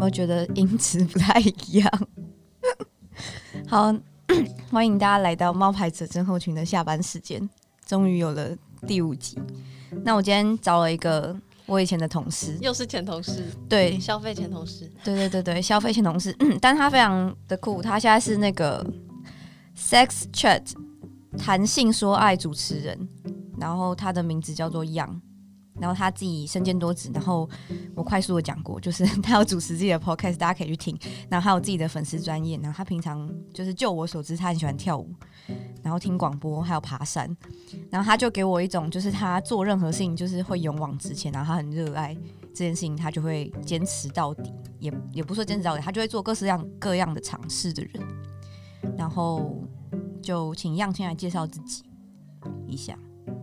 没有觉得音质不太一样？好，欢迎大家来到猫牌者症候群的下班时间，终于有了第5集。那我今天找了一个我以前的同事， 又是前同事， 对， 消费前同事， 对，消费前同事，但他非常的酷，他现在是那个 Sex Chat 谈性说爱主持人，然后他的名字叫做 Yang。然后他自己身兼多职，然后我快速的讲过，就是他有主持自己的 podcast， 大家可以去听。然后他有自己的粉丝专页，然后他平常就是就我所知，他很喜欢跳舞，然后听广播，还有爬山。然后他就给我一种，就是他做任何事情就是会勇往直前，然后他很热爱这件事情，他就会坚持到底，也不说坚持到底，他就会做各式各样的尝试的人。然后就请样先来介绍自己一下。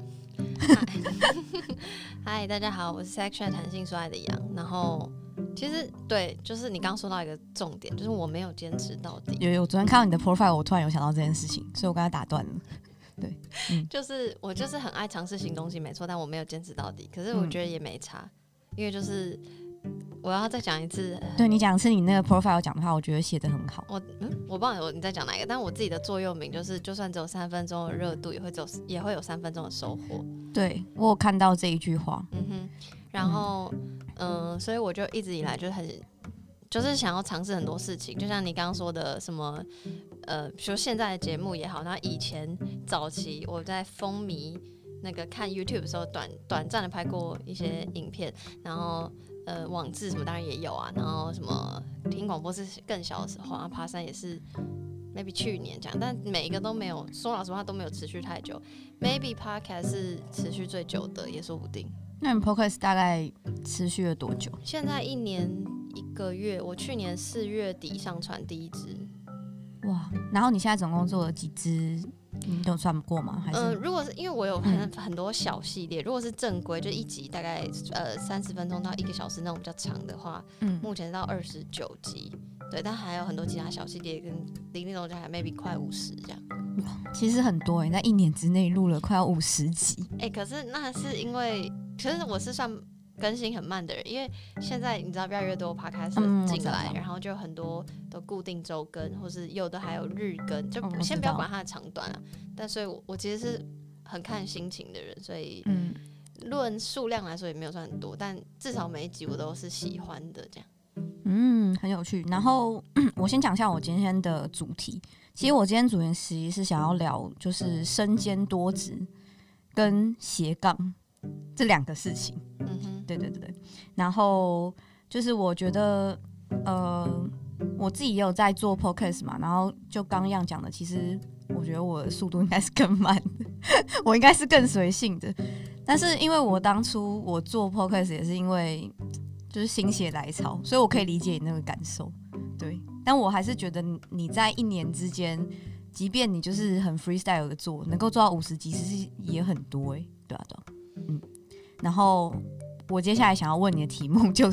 嗨，大家好，我是 Sex Chat 谈性说爱的杨。然后其实对，就是你刚刚说到一个重点，就是我没有坚持到底。 有，我昨天看到你的 profile， 我突然有想到这件事情，所以我刚才打断了。对， 就是我就是很爱尝试新东西，没错，但我没有坚持到底。可是我觉得也没差，因为就是我要再讲一次。 对，你讲是你那个 profile 讲的话，我觉得写得很好。 我不知道你在讲哪一个，但我自己的座右铭就是，就算只有3分钟的热度，也会有3分钟的收获。 对，我有看到这一句话。 然后所以我就一直以来就是想要尝试很多事情，就像你刚刚说的什么说现在的节目也好，那以前早期我在风靡那个看 YouTube 的时候短暂的拍过一些影片，然后网志什么当然也有啊，然后什么听广播是更小的时候，然后爬山也是 maybe 去年这样，但每一个都没有，说老实话都没有持续太久。maybe podcast 是持续最久的，也说不定。 那你 podcast 大概持续了多久？ 现在1年1个月，我去年4月底上传第1支。 哇，然后你现在总共做了几支？你有算过吗？还是如果是因为我有很多小系列，如果是正规，就一集大概30分钟到1个小时那种比较长的话，目前到29集，对，但还有很多其他小系列跟零零总总还 maybe 快50这样。 其实很多在1年之内录了快要50集。 可是那是因为，可是我是算更新很慢的人，因为现在你知道越来越多 podcast 进来，然后就很多都固定周更，或是有的还有日更，就先不要管它的长短啊。但所以我其实是很看心情的人，所以论数量来说也没有算很多，但至少每一集我都是喜欢的这样。 很有趣。然后我先讲一下我今天的主题。其实我今天主题其实是想要聊，就是身兼多职跟斜杠这2个事情。对。然后就是我觉得，我自己也有在做 podcast 嘛，然后就刚样讲的，其实我觉得我的速度应该是更慢的，我应该是更随性的。但是因为我当初我做 podcast 也是因为就是心血来潮，所以我可以理解你那个感受。对，但我还是觉得你在1年之间，即便你就是很 freestyle 的做，能够做到50集，其实也很多对啊。然后我接下来想要问你的题目就是，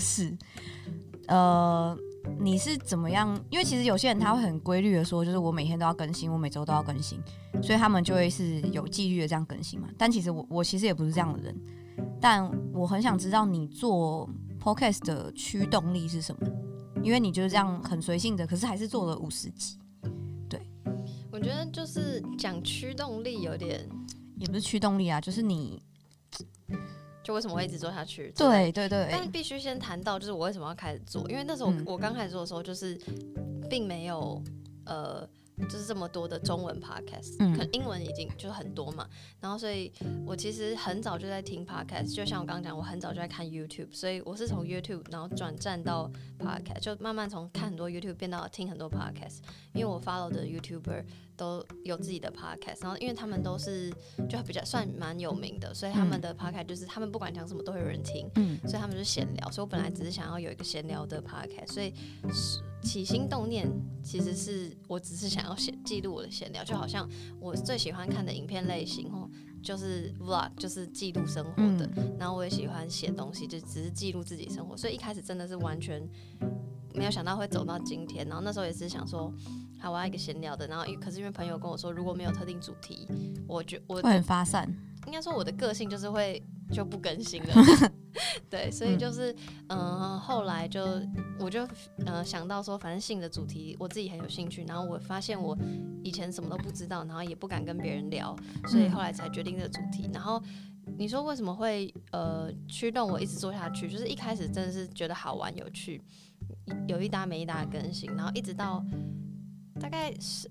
你是怎么样？因为其实有些人他会很规律的说，就是我每天都要更新，我每周都要更新，所以他们就会是有纪律的这样更新嘛。但其实我其实也不是这样的人，但我很想知道你做 podcast 的驱动力是什么？因为你就是这样很随性的，可是还是做了50集。对， 我觉得就是讲驱动力有点， 也不是驱动力啊，就是你就为什么会一直做下去？ 对。 但必须先谈到就是我为什么要开始做，因为那时候我刚开始做的时候，就是并没有就是这么多的中文 podcast，可能英文已经就很多嘛，然后所以我其实很早就在听 podcast， 就像我刚刚讲，我很早就在看 YouTube， 所以我是从 YouTube 然后转战到 podcast， 就慢慢从看很多 YouTube 变到听很多 podcast， 因为我 follow 的 YouTuber 都有自己的 podcast， 然后因为他们都是就比较算蛮有名的，所以他们的 podcast 就是他们不管讲什么都会有人听，所以他们就闲聊，所以我本来只是想要有一个闲聊的 podcast， 所以起心动念其实是我只是想要记录我的闲聊，就好像我最喜欢看的影片类型就是 vlog， 就是记录生活的，然后我也喜欢写东西，就只是记录自己生活，所以一开始真的是完全没有想到会走到今天，然后那时候也是想说好我要一个闲聊的，然后可是因为朋友跟我说如果没有特定主题，我会很发散， 应该说我的个性就是会就不更新了。对，所以就是后来我就想到说，反正性的主题我自己很有兴趣，然后我发现我以前什么都不知道，然后也不敢跟别人聊，所以后来才决定这个主题。然后你说为什么会驱动我一直做下去？就是一开始真的是觉得好玩有趣，有一搭没一搭的更新，然后一直到大概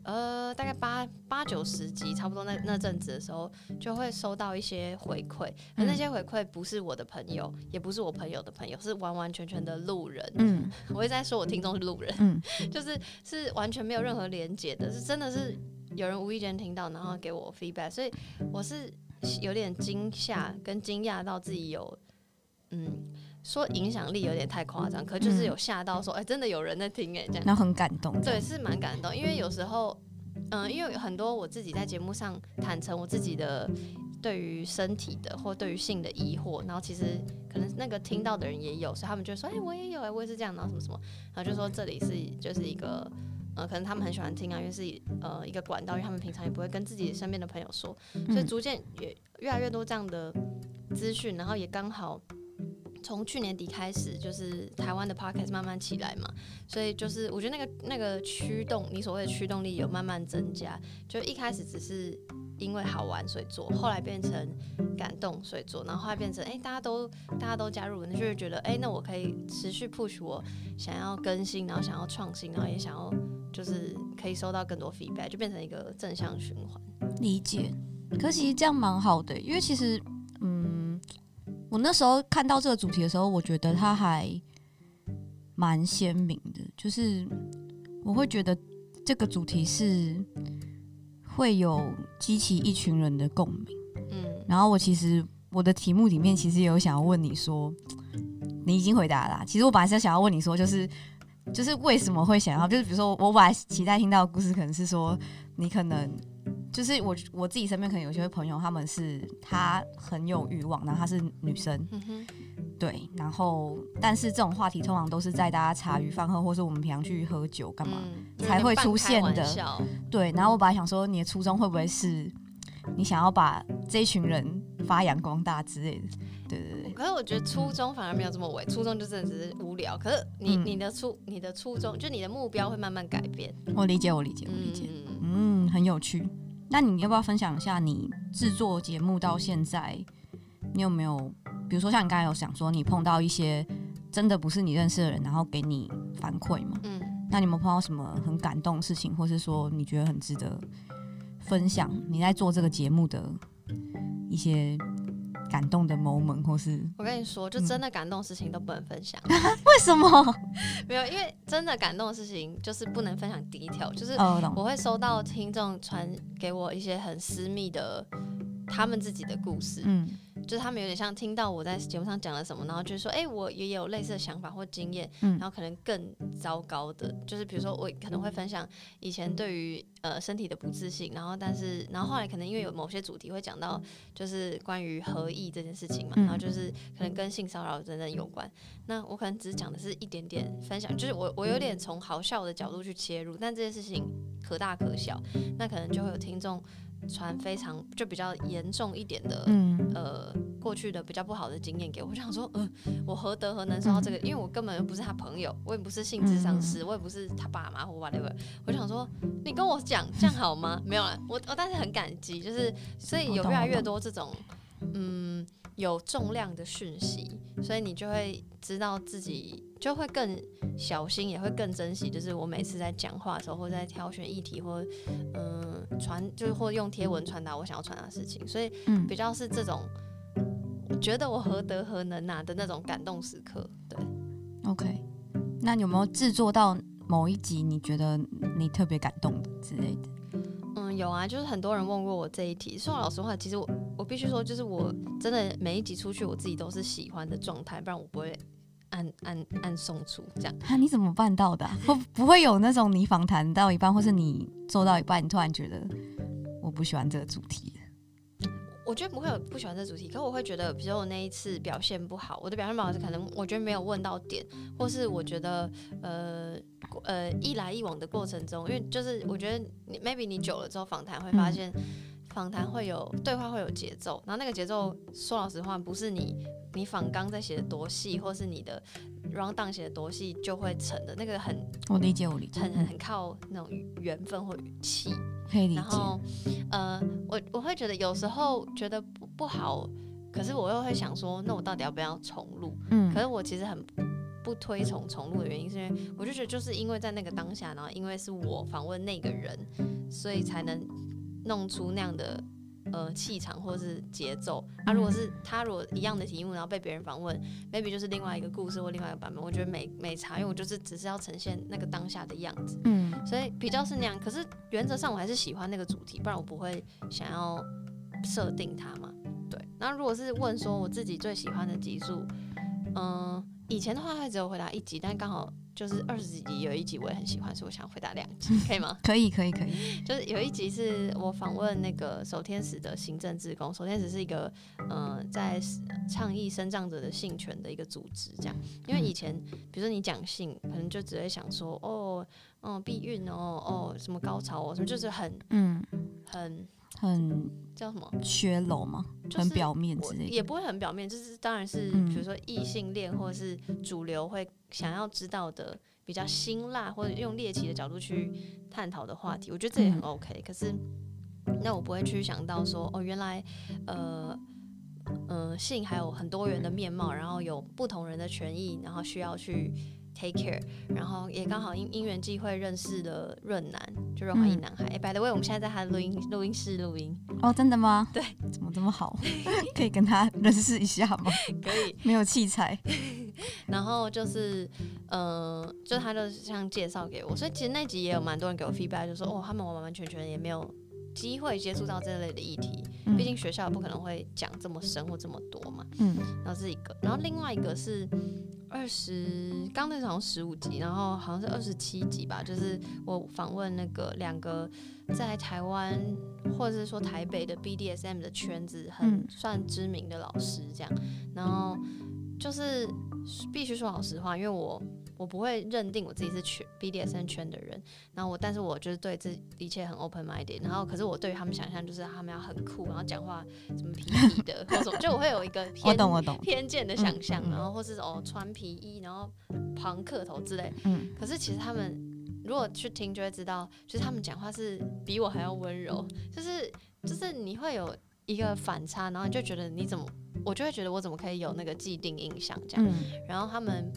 8、9、10集差不多那阵子的时候，就会收到一些回馈，而那些回馈不是我的朋友，也不是我朋友的朋友，是完完全全的路人。我一直在说我听众是路人，是完全没有任何连结的，是真的是有人无意间听到，然后给我 feedback， 所以我是有点惊吓跟惊讶到自己有说影响力有点太夸张，可就是有吓到说，真的有人在听这样， 然后很感动。 对，是蛮感动，因为有时候，因为有很多我自己在节目上坦诚我自己的对于身体的或对于性的疑惑，然后其实可能那个听到的人也有，所以他们就说，我也有我也是这样，然后什么什么，然后就说这里就是一个。可能他们很喜欢听啊，因为是一个管道，因为他们平常也不会跟自己身边的朋友说，所以逐渐也越来越多这样的资讯，然后也刚好从去年底开始，就是台湾的 podcast 慢慢起来嘛，所以就是我觉得那个驱动，你所谓的驱动力有慢慢增加，就一开始只是因为好玩所以做，后来变成感动所以做，然后后来变成大家都加入，那就会觉得那我可以持续 push 我想要更新，然后想要创新，然后也想要就是可以收到更多 feedback， 就变成一个正向循环。 理解，可其实这样蛮好的，因为其实我那时候看到这个主题的时候，我觉得它还蛮鲜明的，就是我会觉得这个主题是会有激起一群人的共鸣。然后我的题目里面其实也有想要问你说，你已经回答了啦。其实我本来是想要问你说，就是为什么会想要，就是比如说我本来期待听到的故事可能是说，你可能就是我自己身边可能有些朋友，他很有欲望，然后她是女生，对，然后但是这种话题通常都是在大家茶余饭后，或是我们平常去喝酒干嘛才会出现的，对。然后我本来想说，你的初衷会不会是你想要把这一群人发扬光大之类的？对对对。 可是我觉得初衷反而没有这么伪，初衷就真的只是无聊。可是你的初衷，就你的目标会慢慢改变。 我理解，很有趣。那你要不要分享一下你制作节目到现在，你有没有，比如说像你刚才有想说，你碰到一些真的不是你认识的人，然后给你反馈嘛？那你有没有碰到什么很感动的事情，或是说你觉得很值得分享你在做这个节目的一些感动的 moment， 或是我跟你说，就真的感动的事情都不能分享。 为什么？ 没有，因为真的感动的事情就是不能分享detail，就是我会收到听众传给我一些很私密的他们自己的故事，就是他们有点像听到我在节目上讲了什么，然后就说我也有类似的想法或经验，然后可能更糟糕的，就是比如说我可能会分享以前对于身体的不自信，然后后来可能因为有某些主题会讲到就是关于合意这件事情嘛，然后就是可能跟性骚扰等等有关，那我可能只是讲的是一点点分享，就是我有点从好笑的角度去切入，但这件事情可大可小，那可能就会有听众传非常就比较严重一点的过去的比较不好的经验给我，我想说我何德何能收到这个，因为我根本又不是他朋友，我也不是性咨商师，我也不是他爸妈或 whatever， 我想说你跟我讲这样好吗？没有啦，我但是很感激，就是所以有越来越多这种有重量的讯息，所以你就会知道自己就会更小心，也会更珍惜。就是我每次在讲话的时候，或者在挑选议题，或就是或用贴文传达我想要传达的事情，所以比较是这种，我觉得我何德何能啊的那种感动时刻。对 ，OK， 那你有没有制作到某一集你觉得你特别感动的之类的？ 有啊，就是很多人问过我这一题。说老实话，其实我必须说，就是我真的每一集出去，我自己都是喜欢的状态，不然我不会按送出这样。 你怎么办到的会不会有那种你访谈到一半，或是你做到一半，你突然觉得我不喜欢这个主题？ 我觉得不会有不喜欢这主题，可我会觉得，比如说我那一次表现不好，我的表现不好是可能我觉得没有问到点，或是我觉得一来一往的过程中，因为就是我觉得maybe 你久了之后访谈会发现访谈会有对话会有节奏，然后那个节奏说老实话不是你访纲在写的多细，或是你的 round down 写的多细就会成的，那个我理解很靠那种缘分或语气， 可以理解。 然后我会觉得有时候觉得不好，可是我又会想说，那我到底要不要重录？可是我其实很不推崇重录的原因，是因为我就觉得就是因为在那个当下，然后因为是我访问那个人，所以才能弄出那样的气场或是节奏。如果是他如果一样的题目，然后被别人访问 ，maybe 就是另外一个故事或另外一个版本，我觉得没差，因为我就是只是要呈现那个当下的样子。所以比较是那样。可是原则上我还是喜欢那个主题，不然我不会想要设定它嘛。对。然后如果是问说我自己最喜欢的集数，以前的话会只有回答1集，但刚好就是20几集有1集我也很喜欢，所以我想回答2集，可以吗？ 可以。 就是有1集是我访问那个守天使的行政志工，守天使是一个在倡议身障者的性权的一个组织，这样。因为以前比如说你讲性，可能就只会想说避孕什么高潮什么，就是很叫什么削楼嘛，很表面之类的， 也不会很表面，就是当然是比如说异性恋或者是主流会想要知道的比较辛辣或者用猎奇的角度去探讨的话题，我觉得这也很 OK。可是那我不会去想到说原来性还有很多元的面貌，然后有不同人的权益，然后需要去take care， 然后也刚好因缘际会认识了润南，就润滑液男孩。by the way， 我们现在在他的录音室录音。 真的吗？ 对， 怎么这么好？可以跟他认识一下吗？ 可以， 没有器材。 然后就是就他就像介绍给我，所以其实那集也有蛮多人给我 feedback， 就说他们完完全全也没有机会接触到这类的议题，毕竟学校不可能会讲这么深或这么多嘛。然后是一个，然后另外一个是刚那个好像15集，然后好像是27集吧，就是我访问那个2个在台湾或者是说台北的 BDSM 的圈子很算知名的老师这样，然后就是必须说老实话，因为我不会认定我自己是BDSM 圈的人，然后但是我就是对这一切很 open minded， 然后可是我对于他们想象就是他们要很酷，然后讲话什么皮皮的或者什么，就我会有一个偏见的想象，然后或是穿皮衣，然后庞克头之类。可是其实他们如果去听就会知道，就是他们讲话是比我还要温柔，就是你会有一个反差，然后你就觉得我就会觉得我怎么可以有那个既定印象这样。然后他们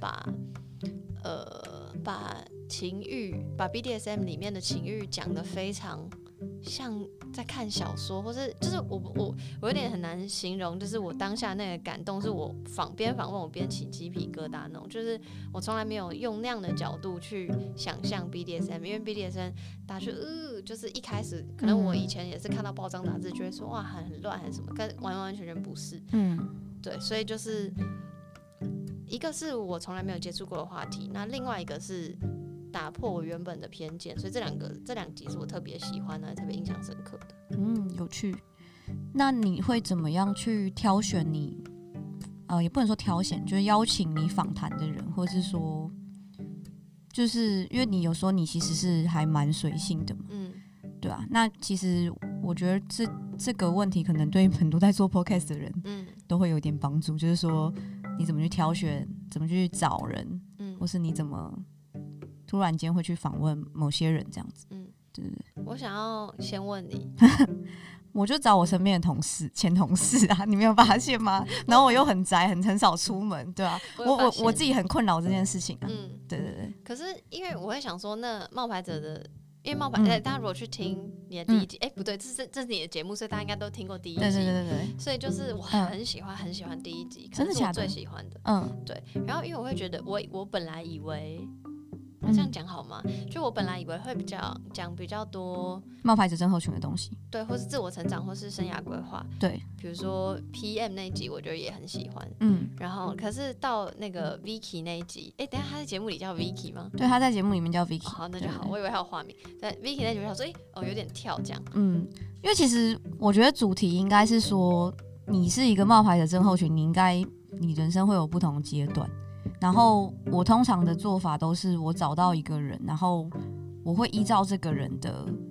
把情欲，把 BDSM 里面的情欲讲得非常像在看小说，或是就是我有点很难形容，就是我当下那个感动是我边访问我边起鸡皮疙瘩那种，就是我从来没有用那样的角度去想象 BDSM， 因为 BDSM 大家就是一开始可能我以前也是看到报章杂志觉得说哇很乱很什么，但完完全全不是。对，所以就是一个是我从来没有接触过的话题，那另外一个是打破我原本的偏见，所以这两集是我特别喜欢的，特别印象深刻的。 有趣。那你会怎么样去挑选你也不能说挑选，就是邀请你访谈的人，或是说就是因为你有时候你其实是还蛮随性的嘛，对啊。那其实我觉得这个问题可能对很多在做 podcast 的人都会有点帮助，就是说你怎么去挑选，怎么去找人，或是你怎么突然间会去访问某些人这样子。对。 我想要先问你， 我就找我身边的前同事啊，你没有发现吗？然后我又很宅，很少出门，对啊，我自己很困扰这件事情啊。对。 可是因为我会想说，那冒牌者的。因为大家如果去听你的第1集，不对，这是你的节目，所以大家应该都听过第1集。 对。所以就是我很喜欢第1集，可能是我最喜欢的。对。然后因为我会觉得，我本来以为，这样讲好吗？就我本来以为会讲比较多冒牌者症候群的东西， 对，或是自我成长，或是生涯规划， 对， 比如说 PM 那一集，我觉得也很喜欢。然后可是到那个 Vicky 那一集，等一下他在节目里叫 Vicky 吗？ 对，他在节目里面叫 Vicky。 好，那就好，我以为还有化名。在 Vicky 那集，我想说，有点跳这样。 因为其实我觉得主题应该是说，你是一个冒牌者症候群，你人生会有不同的阶段。然后我通常的做法都是我找到一个人，然后我会依照这个人的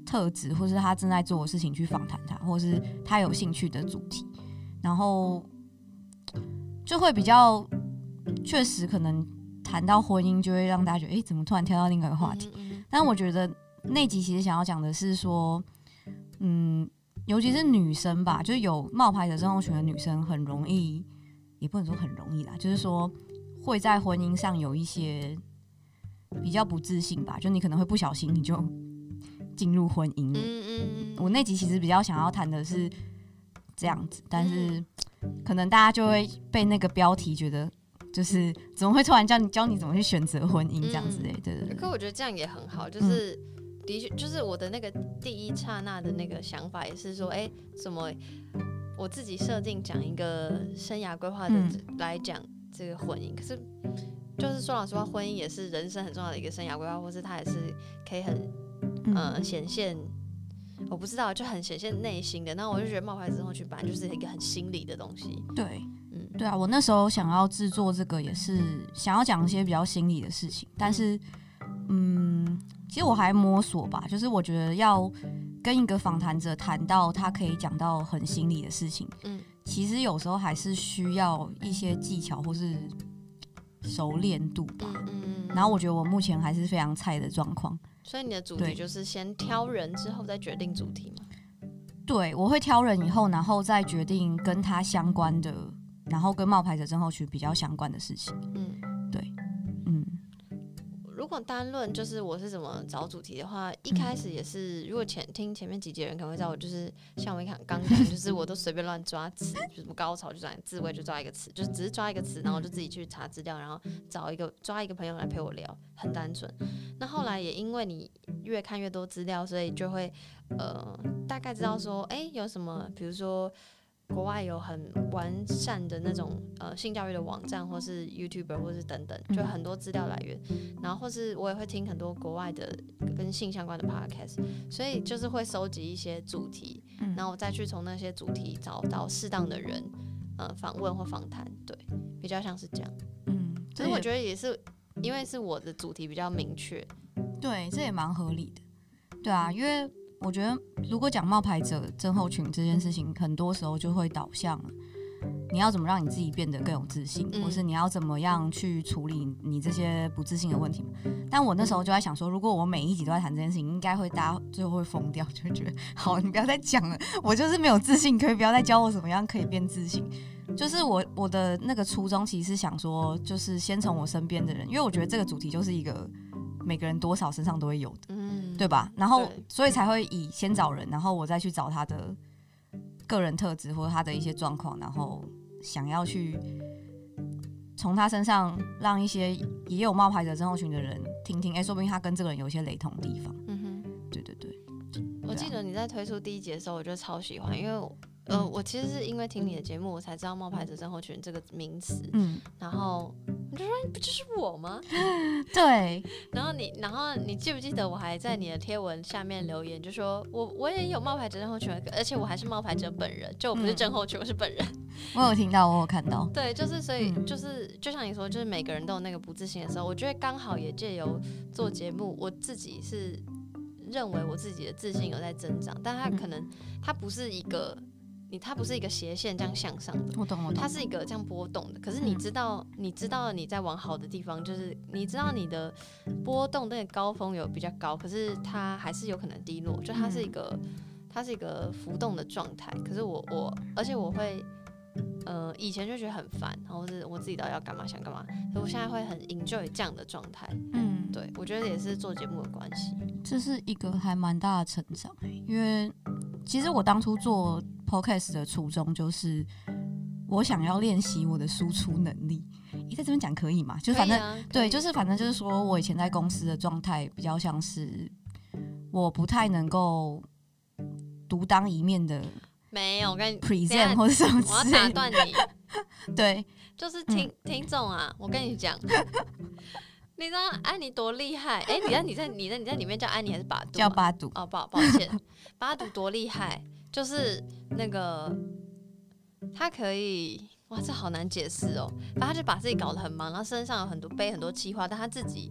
特质，或是他正在做的事情去访谈他，或是他有兴趣的主题，然后就会比较确实可能谈到婚姻，就会让大家觉得，怎么突然跳到另外一个话题？但我觉得那集其实想要讲的是说，尤其是女生吧，就是有冒牌者症候群的女生很容易，也不能说很容易啦，就是说会在婚姻上有一些比较不自信吧，就你可能会不小心你就进入婚姻了。我那集其实比较想要谈的是这样子，但是可能大家就会被那个标题觉得就是怎么会突然教你怎么去选择婚姻这样子嘞？对。 可我觉得这样也很好，就是的确，就是我的那个第一刹那的那个想法也是说，怎么我自己设定讲一个生涯规划的来讲这个婚姻，可是就是说老实话，婚姻也是人生很重要的一个生涯规划，或是它也是可以很显现，我不知道，就很显现内心的。那我就觉得冒牌症候群本来就是一个很心理的东西。 对，对啊，我那时候想要制作这个也是想要讲一些比较心理的事情，但是其实我还摸索吧，就是我觉得要跟一个访谈者谈到他可以讲到很心理的事情，其实有时候还是需要一些技巧或是熟练度吧。然后我觉得我目前还是非常菜的状况。 所以你的主题就是先挑人之后再决定主题吗？ 对，我会挑人以后，然后再决定跟他相关的，然后跟冒牌者症候群比较相关的事情。对。 如果单论就是我是怎么找主题的话，一开始也是，如果听前面几集的人可能会知道我就是像我刚讲，就是我都随便乱抓词，就是高潮就抓自慰就抓一个词，就只是抓一个词，然后我就自己去查资料，然后抓一个朋友来陪我聊，很单纯。那后来也因为你越看越多资料，所以就会大概知道说，有什么，比如说。国外有很完善的那种性教育的网站，或是 YouTuber， 或是等等，就很多资料来源。然后或是我也会听很多国外的跟性相关的 podcast， 所以就是会收集一些主题，然后我再去从那些主题找到适当的人访问或访谈，对，比较像是这样。可是我觉得也是因为是我的主题比较明确， 对，这也蛮合理的。对啊，因为我觉得，如果讲冒牌者症候群这件事情，很多时候就会导向你要怎么让你自己变得更有自信，或是你要怎么样去处理你这些不自信的问题。但我那时候就在想说，如果我每一集都在谈这件事情，应该会大家最后会疯掉，就会觉得好，你不要再讲了，我就是没有自信，可以不要再教我怎么样可以变自信。就是我的那个初衷，其实是想说，就是先从我身边的人，因为我觉得这个主题就是一个每个人多少身上都会有的。对吧？然后所以才会先找人，然后我再去找他的个人特质或者他的一些状况，然后想要去从他身上让一些也有冒牌者症候群的人听听，说不定他跟这个人有一些雷同的地方。对。 我记得你在推出第一集的时候，我就超喜欢，因为我其实是因为听你的节目，我才知道冒牌者症候群这个名词。然后你就说不就是我吗？ 对。 然后你记不记得我还在你的贴文下面留言，就说我也有冒牌者症候群，而且我还是冒牌者本人，就我不是症候群，我是本人。 我有听到，我有看到。 对，就是所以就是就像你说，就是每个人都有那个不自信的时候，我觉得刚好也借由做节目，我自己是认为我自己的自信有在增长，但它可能它不是一个。它不是一个斜线这样向上的， 我懂， 它是一个这样波动的。可是你知道你在往好的地方，就是你知道你的波动那个高峰有比较高，可是它还是有可能低落，就它是一个浮动的状态。可是而且我会以前就觉得很烦，然后是我自己到底要干嘛想干嘛，所以我现在会很 enjoy 这样的状态。对，我觉得也是做节目的关系， 这是一个还蛮大的成长。因为其实我当初做 podcast 的初衷就是我想要练习我的输出能力。在这边讲可以吗？就反正对，就是反正就是说我以前在公司的状态比较像是我不太能够独当一面的。 没有，我跟你 present 或者什么之类的， 我要打断你。 对， 就是听众啊，我跟你讲，你知道安妮多厉害？你在里面叫安妮还是巴杜？ 叫巴杜。 哦，抱歉，巴杜多厉害，就是那个他可以，哇，这好难解释哦。反正他就把自己搞得很忙，然后身上有背很多企划，但他自己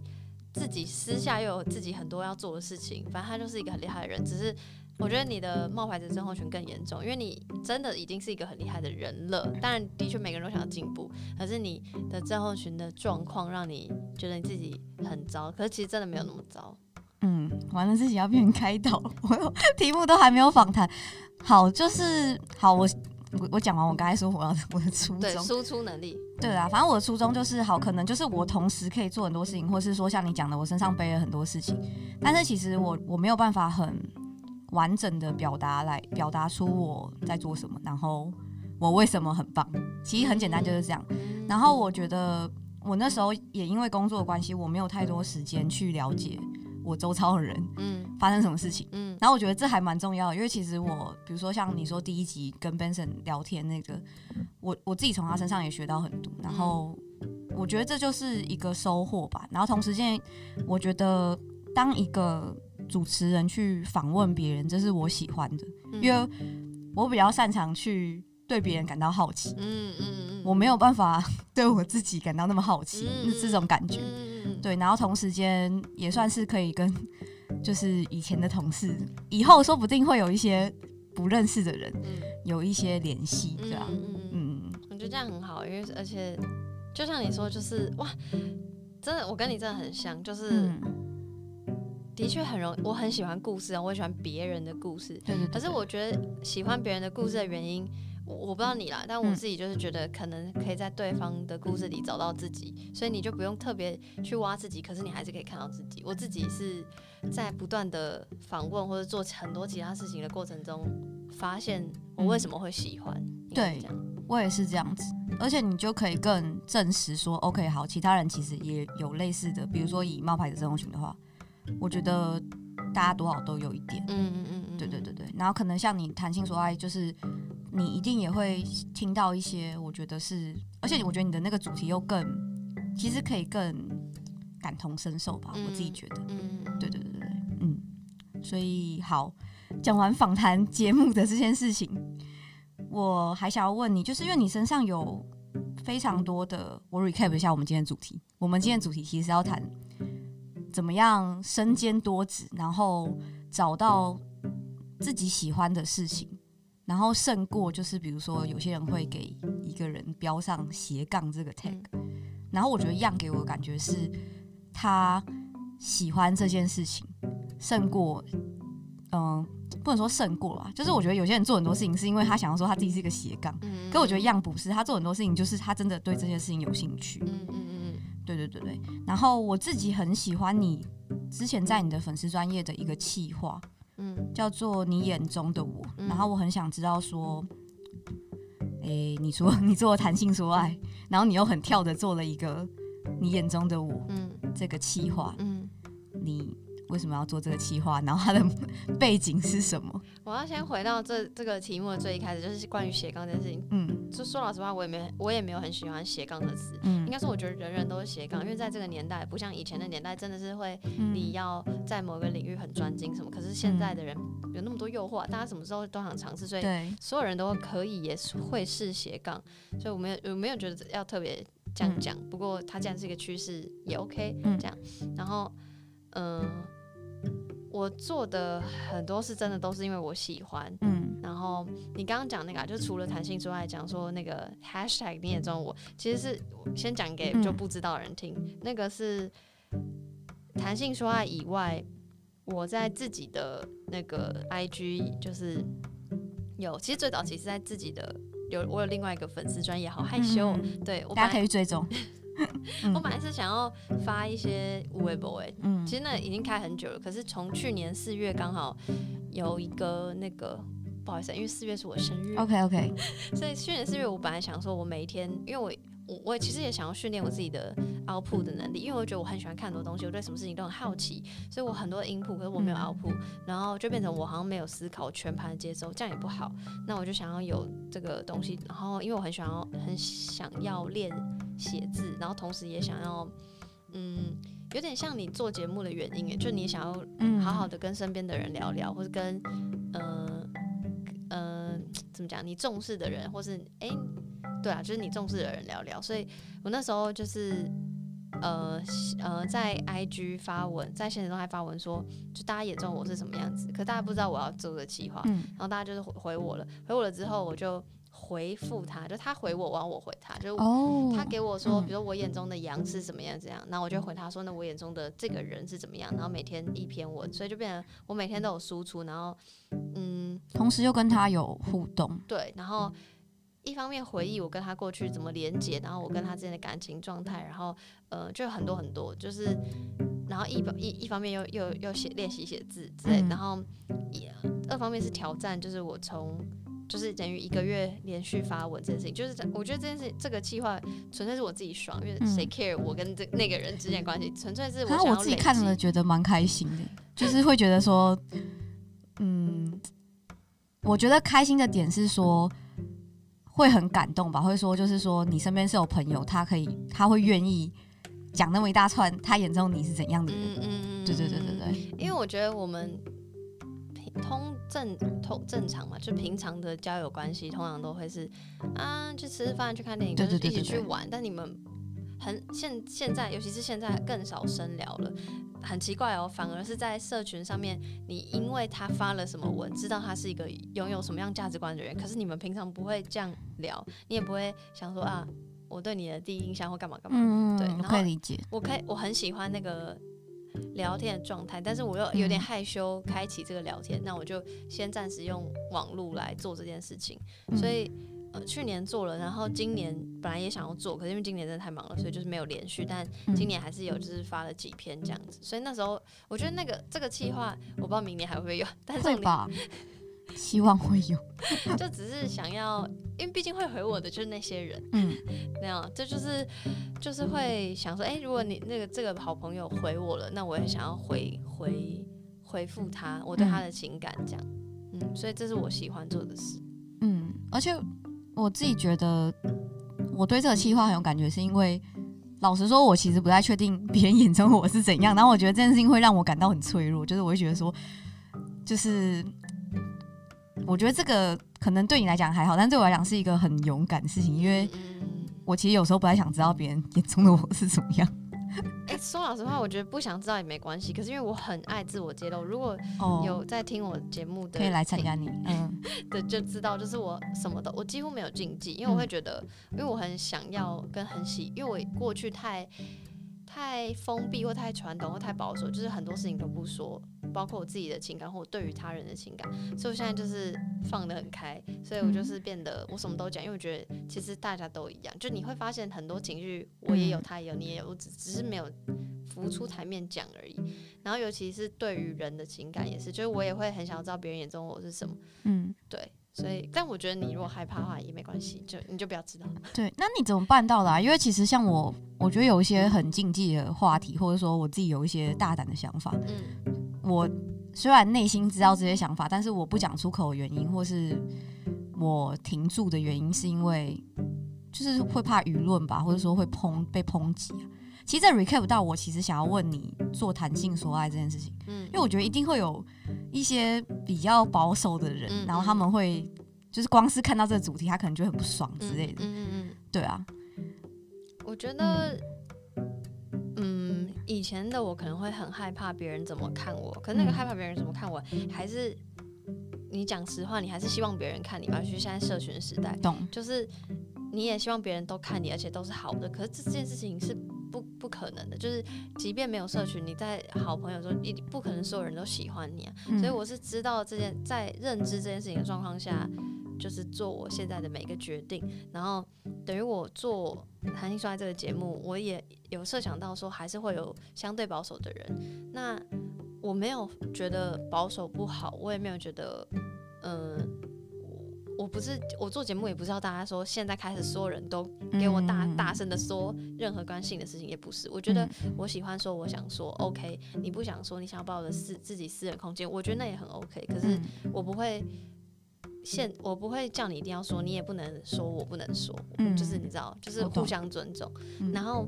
自己私下又有自己很多要做的事情，反正他就是一个很厉害的人。只是我觉得你的冒牌者症候群更严重，因为你真的已经是一个很厉害的人了。当然，的确每个人都想要进步，可是你的症候群的状况让你觉得你自己很糟，可是其实真的没有那么糟。 完了自己要变成开导，我题目都还没有访谈。好，就是好，我讲完我刚才说我的初衷， 对，输出能力， 对啦，反正我的初衷就是好，可能就是我同时可以做很多事情，或是说像你讲的，我身上背了很多事情，但是其实我没有办法很完整的表达出我在做什么，然后我为什么很棒。其实很简单就是这样。然后我觉得我那时候也因为工作的关系，我没有太多时间去了解我周遭的人发生什么事情。然后我觉得这还蛮重要的，因为其实我比如说像你说第一集跟 Benson 聊天那个，我自己从他身上也学到很多，然后我觉得这就是一个收获吧。然后同时间，我觉得当一个主持人去访问别人，这是我喜欢的，因为我比较擅长去对别人感到好奇。我没有办法对我自己感到那么好奇，这种感觉。对，然后同时间也算是可以跟就是以前的同事，以后说不定会有一些不认识的人有一些联系，对啊。 我觉得这样很好，因为而且就像你说，就是哇，真的我跟你真的很像，就是的确很容易，我很喜欢故事，我很喜欢别人的故事。 对。 可是我觉得喜欢别人的故事的原因，我不知道你啦，但我自己就是觉得可能可以在对方的故事里找到自己，所以你就不用特别去挖自己，可是你还是可以看到自己。我自己是在不断的访问或者做很多其他事情的过程中，发现我为什么会喜欢。 对，我也是这样子，而且你就可以更证实说 ，OK， 好，其他人其实也有类似的，比如说以冒牌者症候群的话，我觉得大家多少都有一点。对。然后可能像你谈性说爱，就是你一定也会听到一些，我觉得是，而且我觉得你的那个主题又更，其实可以更感同身受吧，我自己觉得。对。所以好，讲完访谈节目的这件事情，我还想要问你，就是因为你身上有非常多的，我 recap 一下我们今天的主题。我们今天的主题其实是要谈怎么样身兼多职，然后找到自己喜欢的事情，然后胜过就是比如说有些人会给一个人标上斜杠这个 tag，然后我觉得样给我的感觉是他喜欢这件事情胜过不能说胜过啦，就是我觉得有些人做很多事情是因为他想要说他自己是一个斜杠，可我觉得样不是，他做很多事情就是他真的对这件事情有兴趣。对。然后我自己很喜欢你之前在你的粉丝专页的一个企划，叫做你眼中的我，然后我很想知道说，你说你做了谈性说爱，然后你又很跳的做了一个你眼中的我，这个企划，你为什么要做这个企划？然后它的背景是什么？ 我要先回到这个题目的最一开始，就是关于斜杠这件事情。就说老实话，我也没有很喜欢斜杠的词。应该说，我觉得人人都是斜杠，因为在这个年代，不像以前的年代，真的是会你要在某个领域很专精什么。可是现在的人有那么多诱惑，大家什么时候都想尝试，所以所有人都可以也会是斜杠。所以我没有觉得要特别这样讲。不过它既然是一个趋势，也 OK 这样。然后我做的很多是真的都是因为我喜欢，然后你刚刚讲那个就是除了谈性说爱，讲说那个 hashtag 你眼中我，其实是先讲给就不知道的人听，那个是谈性说爱以外，我在自己的那个 IG 就是其实最早其实在自己的我有另外一个粉丝专页，好害羞，对， 大家可以追踪。 我本来是想要发一些有的没的，其实那已经开很久了。可是从去年4月刚好有一个那个，不好意思，因为4月是我生日。 OK， 所以去年4月我本来想说，我每一天，因为我其实也想要训练我自己的 output 的能力，因为我觉得我很喜欢看很多东西，我对什么事情都很好奇，所以我很多 input， 可是我没有 output，然后就变成我好像没有思考全盘的接收，这样也不好。那我就想要有这个东西，然后因为我很想要练写字，然后同时也想要，有点像你做节目的原因，就你想要好好的跟身边的人聊聊，或者跟怎么讲，你重视的人，或是对啊，就是你重视的人聊聊。所以我那时候就是在 IG 发文，在现实动态发文说，就大家眼中我是什么样子，可大家不知道我要做的企划，然后大家就是回我了之后，我就回复他，就他回我，然后我回他，就他给我说，比如说我眼中的羊是怎么样，然后我就回他说，那我眼中的这个人是怎么样，然后每天一篇文，所以就变成我每天都有输出，然后同时又跟他有互动， 对，然后一方面回忆我跟他过去怎么连结，然后我跟他之间的感情状态，然后就很多很多，就是然后一方面又练习写字之类，然后二方面是挑战，就是我就是等于1个月连续发文这件事情，就是我觉得这个计划纯粹是我自己爽，因为谁 care 我跟那个人之间的关系，纯粹是我想要累积。 我自己看了觉得蛮开心的，就是会觉得说，我觉得开心的点是说会很感动吧，会说就是说你身边是有朋友，他会愿意讲那么一大串他眼中你是怎样的人，对， 因为我觉得我们正常嘛，就平常的交友关系通常都会是去吃饭去看电影，就是一起去玩，但你们现在尤其是现在更少深聊了，很奇怪哦，反而是在社群上面，你因为他发了什么文，知道他是一个拥有什么样价值观的人，可是你们平常不会这样聊，你也不会想说我对你的第一印象或干嘛干嘛，对， 我可以理解， 我很喜欢那个聊天的状态，但是我又有点害羞开启这个聊天，那我就先暂时用网路来做这件事情，所以去年做了，然后今年本来也想要做，可是因为今年真的太忙了，所以就是没有连续，但今年还是有就是发了几篇这样子，所以那时候我觉得这个企划我不知道明年还会不会有，但会吧，希望会有， 就只是想要，因为毕竟会回我的就是那些人，那样这就是会想说，如果你这个好朋友回我了，那我也想要回复他，我对他的情感这样，所以这是我喜欢做的事， 而且我自己觉得我对这个企划很有感觉，是因为老实说，我其实不太确定别人眼中我是怎样，然后我觉得这件事情会让我感到很脆弱，就是我会觉得说，就是我觉得这个可能对你来讲还好，但对我来讲是一个很勇敢的事情，因为我其实有时候不太想知道别人眼中的我是怎么样。 说老实话，我觉得不想知道也没关系。可是因为我很爱自我揭露，如果有在听我节目的， 可以来参加你， 对，就知道，就是我什么我几乎没有禁忌，因为我会觉得，因为我很想要跟因为我过去太封闭或太传统或太保守，就是很多事情都不说，包括我自己的情感或我对于他人的情感，所以我现在就是放得很开，所以我就是变得我什么都讲，因为我觉得其实大家都一样，就你会发现很多情绪我也有，他也有，你也有，我只是没有浮出台面讲而已。然后尤其是对于人的情感也是，就是我也会很想要知道别人眼中我是什么，对。所以，但我觉得你如果害怕的话也没关系，你就不要知道。 对，那你怎么办到的因为其实像我觉得有一些很禁忌的话题，或者说我自己有一些大胆的想法，我虽然内心知道这些想法，但是我不讲出口的原因，或是我停住的原因，是因为就是会怕舆论吧，或者说会被抨击其实这 recap 到我其实想要问你做弹性说爱这件事情，因为我觉得一定会有一些比较保守的人，然后他们会就是光是看到这个主题，他可能就很不爽之类的，对啊， 我觉得，以前的我可能会很害怕别人怎么看我，可是那个害怕别人怎么看我，还是你讲实话，你还是希望别人看你嘛，就是现在社群时代，就是你也希望别人都看你，而且都是好的，可是这件事情是不可能的，就是即便没有社群，你在好朋友中不可能所有人都喜欢你所以我是知道在认知这件事情的状况下，就是做我现在的每个决定，然后等于我做弹性说爱这个节目，我也有设想到说还是会有相对保守的人，那我没有觉得保守不好，我也没有觉得我做节目也不是要大家说现在开始所有人都给我大声的说任何关性的事情，也不是。我觉得我喜欢说我想说 OK， 你不想说你想要把我的自己私人空间，我觉得那也很 OK。可是我不会叫你一定要说，你也不能说我不能说，就是你知道，就是互相尊重。然后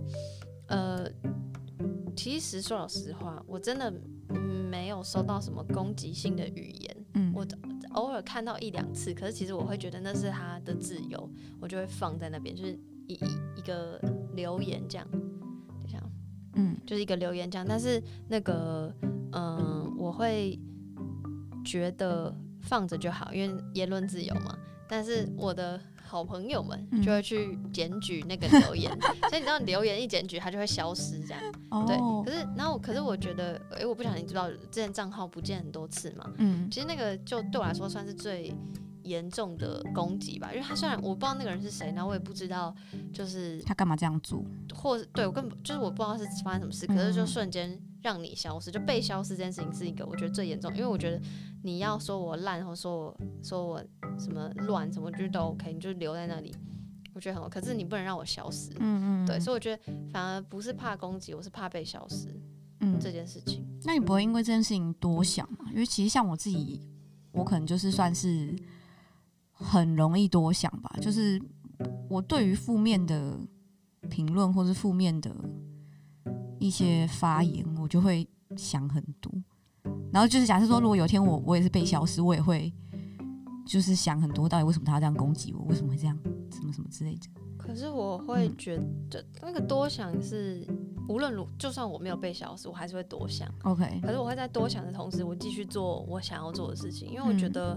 其实说老实话，我真的没有收到什么攻击性的语言，我偶尔看到1-2次，可是其实我会觉得那是他的自由，我就会放在那边，就是一个留言这样。 就是一个留言这样。但是那个我会觉得放着就好，因为言论自由嘛。但是我的好朋友们就会去检举那个留言，所以你知道留言一检举，它就会消失这样。对，可是我觉得，我不晓得你知道，之前账号不见很多次嘛。其实那个就对我来说算是最严重的攻击吧，因为他虽然我不知道那个人是谁，然后我也不知道就是他干嘛这样做， 或是对我根本就是我不知道是发生什么事，可是就瞬间让你消失，就被消失这件事情是一个我觉得最严重，因为我觉得你要说我烂或说我什么乱什么就都 OK， 你就留在那里，我觉得很好，可是你不能让我消失。对，所以我觉得反而不是怕攻击，我是怕被消失。这件事情。 那你不会因为这件事情多想吗？因为其实像我自己，我可能就是算是很容易多想吧，就是我对于负面的评论或是负面的一些发言，我就会想很多。然后就是假設說，如果有一天我也是被消失，我也会就是想很多，到底为什么他要这样攻击我，为什么会这样，什么什么之类的。 可是我会觉得那个多想是无论如就算我没有被消失，我还是会多想。 OK， 可是我会在多想的同时，我继续做我想要做的事情，因为我觉得，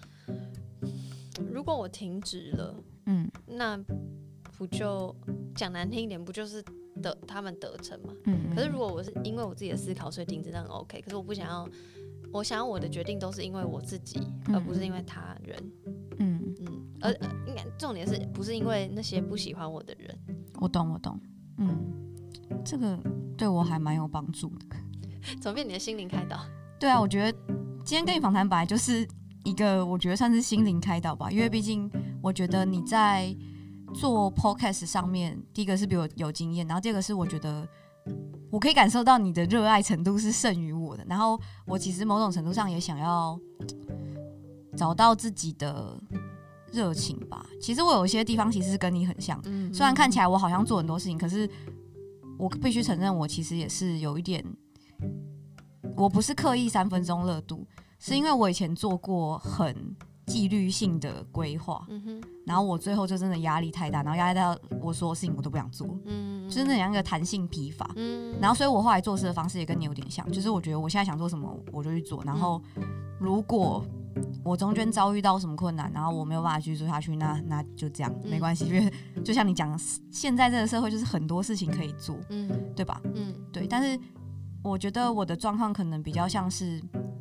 如果我停止了，那不就讲难听一点，不就是他们得逞嘛？可是如果我是因为我自己的思考所以停止，那很 OK。可是我不想要，我想要我的决定都是因为我自己，而不是因为他人。应该重点是不是因为那些不喜欢我的人？ 我懂。这个对我还蛮有帮助的。 怎么变你的心灵开导？ 对啊，我觉得今天跟你访谈本来就是一个我觉得算是心灵开导吧，因为毕竟我觉得你在做 podcast 上面，第一个是比我有经验，然后第二个是我觉得我可以感受到你的热爱程度是胜于我的，然后我其实某种程度上也想要找到自己的热情吧。其实我有一些地方其实是跟你很像，虽然看起来我好像做很多事情，可是我必须承认我其实也是有一点，我不是刻意3分钟热度，是因为我以前做过很纪律性的规划，然后我最后就真的压力太大，然后压力到我所有事情我都不想做，就是那样一个弹性疲乏，然后所以我后来做事的方式也跟你有点像，就是我觉得我现在想做什么我就去做，然后如果我中间遭遇到什么困难，然后我没有办法继续做下去，那就这样没关系，因为就像你讲，现在这个社会就是很多事情可以做，对吧？对，但是我觉得我的状况可能比较像是，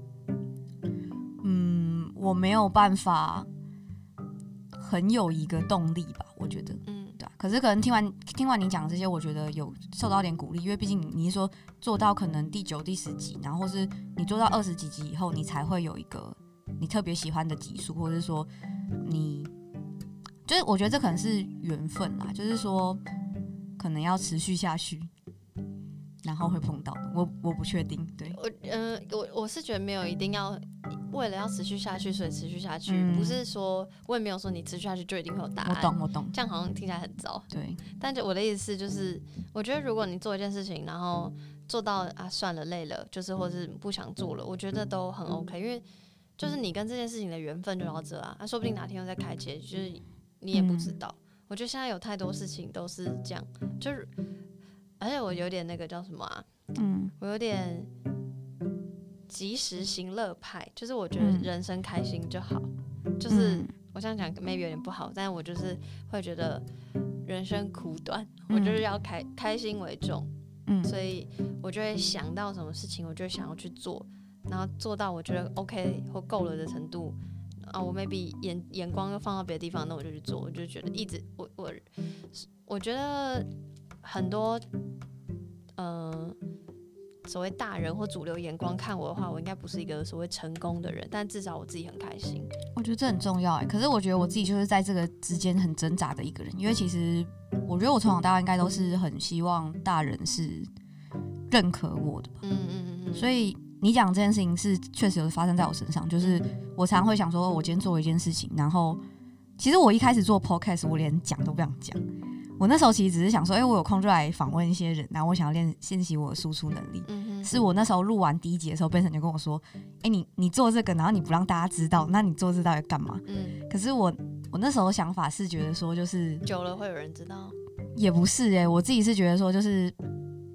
我没有办法很有一个动力吧，我觉得，对啊。可是可能听完你讲这些，我觉得有受到点鼓励，因为毕竟你是说做到可能第9、第10集，然后或是你做到20几集以后，你才会有一个你特别喜欢的集数，或者是说你就是我觉得这可能是缘分啦，就是说可能要持续下去，然后会碰到的，我不确定。对， 我是觉得没有一定要为了要持续下去所以持续下去，不是说我也没有说你持续下去就一定会有答案。 我懂， 这样好像听起来很糟。 对， 但我的意思是，就是我觉得如果你做一件事情，然后做到算了累了，就是或是不想做了，我觉得都很 OK， 因为就是你跟这件事情的缘分就到这啊，说不定哪天又再开启，就是你也不知道。我觉得现在有太多事情都是这样，就是而且我有点那个叫什么啊？我有点及时行乐派，就是我觉得人生开心就好。就是我这样讲 maybe 有点不好，但我就是会觉得人生苦短，我就是要开心为重。所以我就会想到什么事情，我就会想要去做，然后做到我觉得 OK 或够了的程度。我 maybe 眼光又放到别的地方，那我就去做。我就觉得一直我觉得很多所谓大人或主流眼光看我的话，我应该不是一个所谓成功的人，但至少我自己很开心。 我觉得这很重要可是我觉得我自己就是在这个之间很挣扎的一个人，因为其实我觉得我从小到大应该都是很希望大人是认可我的吧。所以你讲这件事情是确实有发生在我身上，就是我常会想说，我今天做了一件事情，然后其实我一开始做 podcast， 我连讲都不想讲。我那时候其实只是想说，我有空就来访问一些人，然后我想要练习我的输出能力。是我那时候录完第1集的时候，Benson就跟我说：“你做这个，然后你不让大家知道，那你做这到底干嘛？”可是我那时候想法是觉得说，就是久了会有人知道， 也不是我自己是觉得说，就是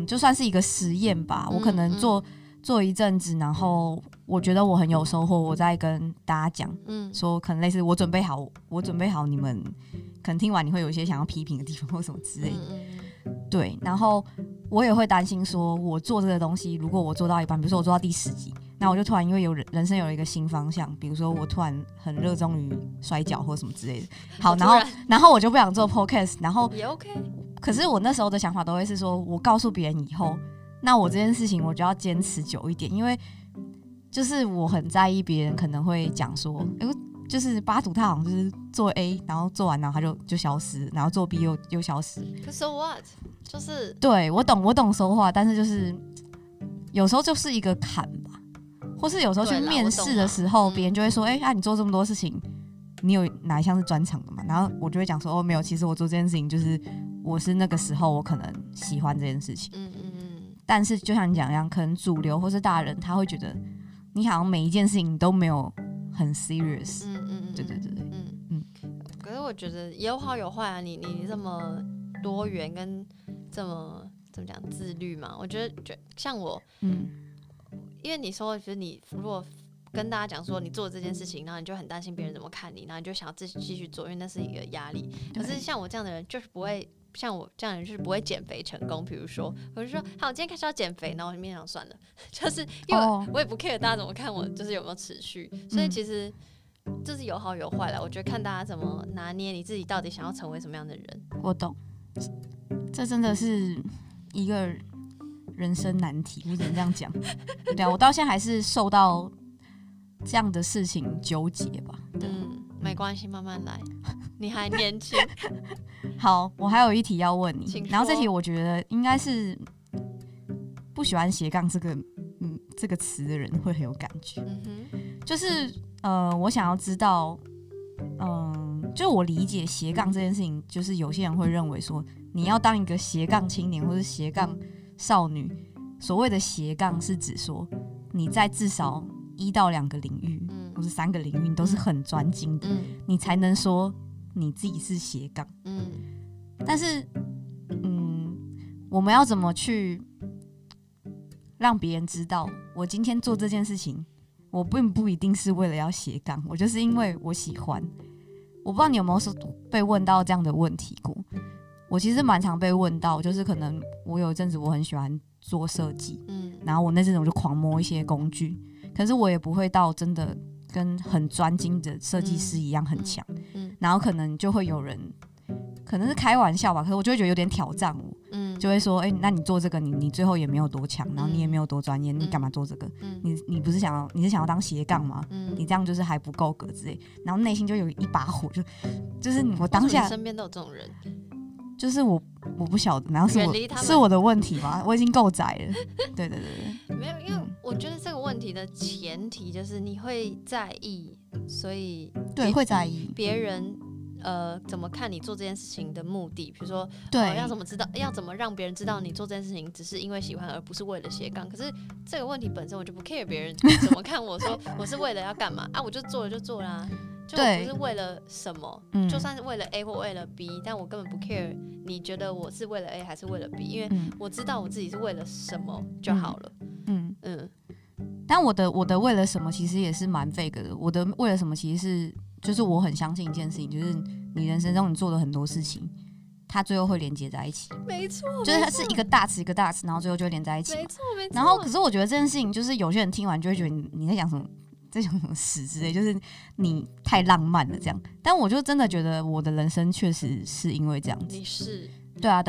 就算是一个实验吧，我可能做一阵子，然后我觉得我很有收获，我再跟大家讲，说可能类似我准备好，你们可能听完你会有一些想要批评的地方或什么之类的，对，然后我也会担心说，我做这个东西，如果我做到一半，比如说我做到第10集，那我就突然因为人生有了一个新方向，比如说我突然很热衷于摔跤或什么之类的，好，然后我就不想做 podcast， 然后也 OK。 可是我那时候的想法都会是说，我告诉别人以后，那我这件事情我就要坚持久一点，因为就是我很在意别人可能会讲说，就是巴图他好像就是做 A， 然后做完然后他就消失，然后做 B 又消失。 可是 so what？ 就是对我懂说话，但是就是有时候就是一个坎吧，或是有时候去面试的时候，别人就会说，你做这么多事情，你有哪一项是专长的嘛？然后我就会讲说，没有，其实我做这件事情就是我是那个时候我可能喜欢这件事情。但是就像你讲一样，可能主流或是大人他会觉得你好像每一件事情都没有很 serious。对。 可是我觉得也有好有坏啊，你这么多元跟这么怎么讲自律嘛？我觉得像我，因为你说，就是你如果跟大家讲说你做这件事情，然后你就很担心别人怎么看你，然后你就想要继续做，因为那是一个压力。可是像我这样的人，就是不会。像我这样的人就是不会减肥成功，比如说我就说好，我今天开始要减肥，然后我就面想算了，就是因为我也不 care 大家怎么看我，就是有没有持续，所以其实就是有好有坏啦。我觉得看大家怎么拿捏你自己到底想要成为什么样的人。 我懂，这真的是一个人生难题，我只能这样讲。对啊，我到现在还是受到这样的事情纠结吧。 没关系，慢慢来，你还年轻。 好，我还有一题要问你，然后这题我觉得应该是不喜欢斜杠这个词的人会很有感觉。就是我想要知道，就是我理解斜杠这件事情，就是有些人会认为说，你要当一个斜杠青年或是斜杠少女，所谓的斜杠是指说你在至少1到2个领域，或是3个领域，你都是很专精的，你才能说你自己是斜杠。但是，我们要怎么去让别人知道，我今天做这件事情，我并不一定是为了要斜杠，我就是因为我喜欢。我不知道你有没有被问到这样的问题过？我其实蛮常被问到，就是可能我有一阵子我很喜欢做设计，然后我那阵子我就狂摸一些工具，可是我也不会到真的跟很专精的设计师一样很强，然后可能就会有人可能是开玩笑吧，可是我就会觉得有点挑战我，就会说，那你做这个你最后也没有多强，然后你也没有多专业，你干嘛做这个？你不是你是想要当斜杠吗？你这样就是还不够格之类，然后内心就有一把火，就是我当下身边都有这种人。 就是我不晓得，然后是我的问题吗？我已经够窄了。对， 没有，因为我觉得这个问题的前提就是你会在意，所以对会在意别人怎么看你做这件事情的目的，比如说要怎么让别人知道你做这件事情只是因为喜欢而不是为了斜杠。可是这个问题本身我就不 care 别人怎么看我，说我是为了要干嘛啊，我就做了就做啦。就我不是为了什么，就算是为了 A 或为了 B， 但我根本不 care 你觉得我是为了 A 还是为了 B， 因为我知道我自己是为了什么就好了。 但我的为了什么其实也是蛮 fake 的。我的为了什么其实是就是我很相信一件事情，就是你人生中你做的很多事情，它最后会连接在一起。 没错， 就是它是一个大词一个大词，然后最后就会连在一起。 没错。 然后可是我觉得这件事情，就是有些人听完就会觉得你在讲什么。这种什么屎之类，就是你太浪漫了这样。但我就真的觉得我的人生确实是因为这样子。 你是对啊，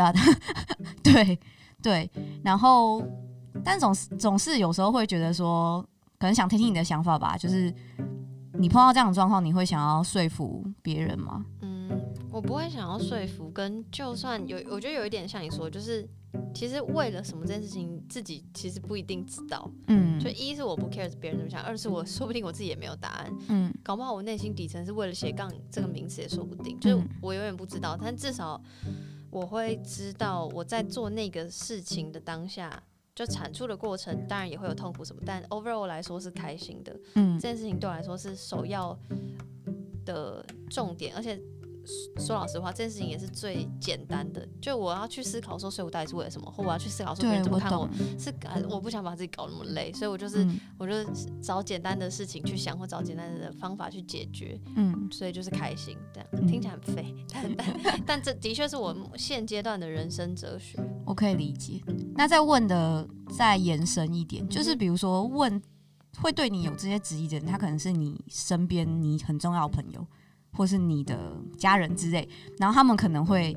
对。然后，但总是有时候会觉得说，可能想听听你的想法吧。就是你碰到这样的状况，你会想要说服别人吗？ 我不会想要说服，跟就算我觉得有一点像你说，就是其实为了什么这件事情，自己其实不一定知道。就一是我不 care 别人怎么想，二是我说不定我自己也没有答案。搞不好我内心底层是为了斜杠这个名词也说不定，就是我永远不知道。但至少我会知道我在做那个事情的当下，就产出的过程，当然也会有痛苦什么，但 overall 来说是开心的。这件事情对我来说是首要的重点，而且说老实话，这件事情也是最简单的。就我要去思考说，所以我到底是为了什么，或我要去思考说别人怎么看我，我不想把自己搞那么累，所以我就找简单的事情去想，或找简单的方法去解决。所以就是开心，这样听起来很废，但这的确是我现阶段的人生哲学。 我可以理解。那再延伸一点，就是比如说会对你有这些质疑的人，他可能是你身边你很重要的朋友，或是你的家人之类，然后他们可能会，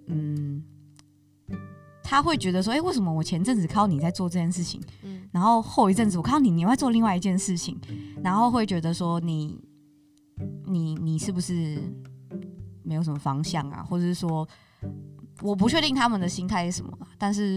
他会觉得说，为什么我前阵子看到你在做这件事情，然后后一阵子我看到你会做另外一件事情，然后会觉得说你是不是没有什么方向啊，或者是说，我不确定他们的心态是什么，但是，